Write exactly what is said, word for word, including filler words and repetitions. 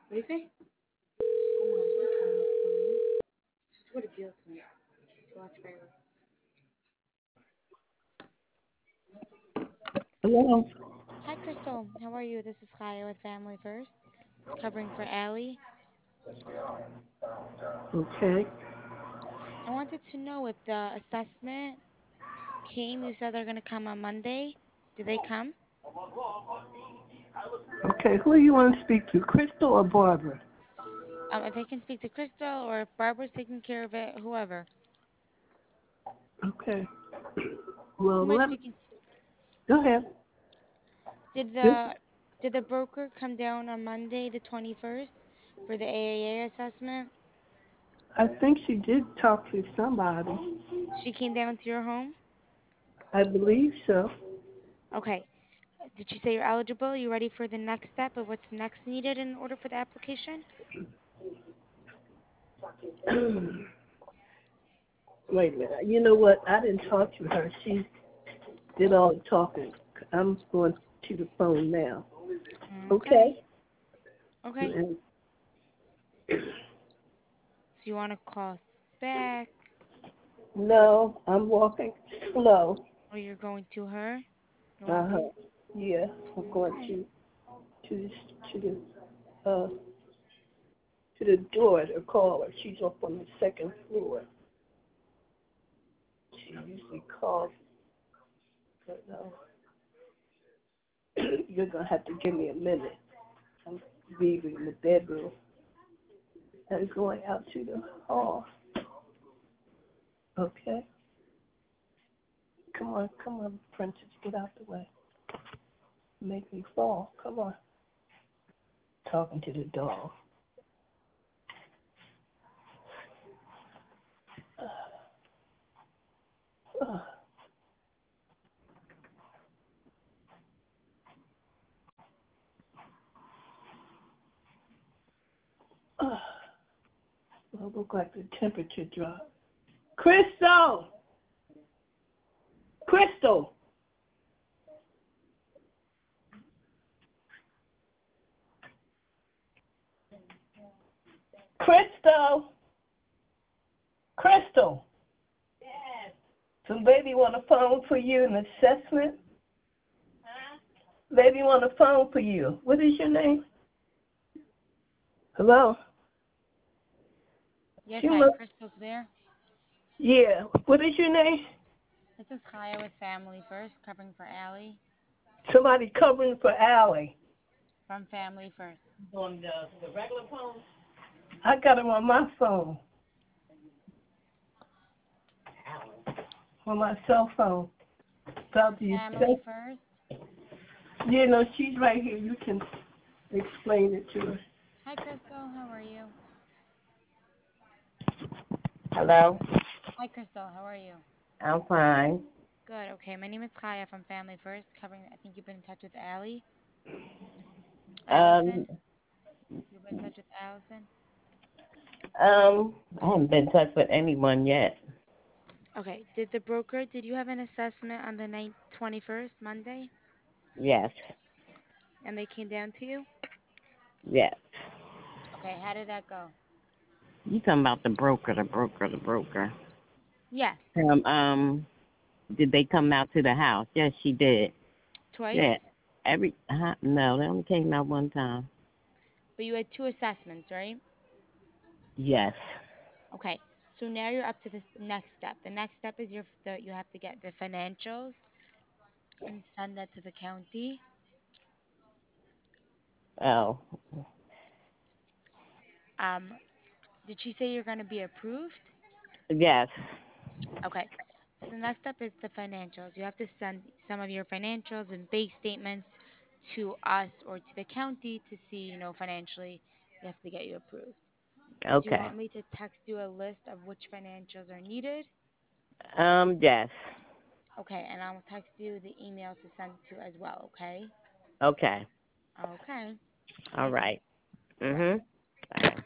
What do you say? Come on, just come on the phone. Just go to Beale tonight to watch fireworks. Hello. Hi, Crystal. How are you? This is Kaya with Family First, covering for Allie. Okay. I wanted to know if the assessment came. You said they're going to come on Monday. Did they come? Okay. Who do you want to speak to, Crystal or Barbara? Um, if I can speak to Crystal or if Barbara's taking care of it, whoever. Okay. Who Well, am I let speaking to? go ahead. Did Yes. the did the broker come down on Monday, the twenty-first, for the A A A assessment? I think she did talk to somebody. She came down to your home? I believe so. Okay. Did she say you're eligible? You ready for the next step of what's next needed in order for the application? Wait a minute. You know what? I didn't talk to her. She did all the talking. I'm going to the phone now. Okay. Okay. Okay. And So you want to call us back, no, I'm walking slow. or you're going to her? You're Uh huh. walking? Yeah, I'm going Okay. to to the to the uh to the door to call her. She's up on the second floor. She usually calls, but no. You're gonna have to give me a minute. I'm leaving the bedroom and going out to the hall. Okay. Come on, come on, Princess, get out the way. Make me fall. Come on. Talking to the dog. Uh, uh, well, look like the temperature dropped. Crystal! Crystal! Crystal! Crystal! Some baby want a phone for you, an assessment? Baby want a phone for you. What is your name? Hello? Yes, She hi. must, Crystal's there. yeah. What is your name? This is Kaya with Family First, covering for Allie Somebody covering for Allie. from Family First. On the, the regular phone? I got him on my phone. On my cell phone. This Talk is to you. Family First. You know, she's right here. You can explain it to her. Hi, Crystal. How are you? Hello, Hi, Crystal. How are you? I'm fine. Good. Okay. My name is Kaya from Family First, covering. I think you've been in touch with Allie. Um, Allison. You've been in touch with Allison. um, I haven't been in touch with anyone yet. Okay. Did the broker? Did you have an assessment on the ninth, twenty-first, Monday, Yes, and they came down to you? yes. Okay. How did that go? You talking about the broker, the broker, the broker. Yes. Um, um, did they come out to the house? Yes, she did. Yeah, Twice. every, uh, no, they only came out one time. But you had two assessments, right? Yes. Okay. So now you're up to the next step. The next step is your the, you have to get the financials and send that to the county. Oh, Um, did she say you're going to be approved? yes. Okay. So the next step is the financials. You have to send some of your financials and bank statements to us or to the county to see, you know, financially, we have to get you approved. Do you Okay. want me to text you a list of which financials are needed? Um, yes. Okay, and I'll text you the email to send it to as well, okay? Okay. Okay. All Bye, right. Chris. Bye. Mhm. Bye.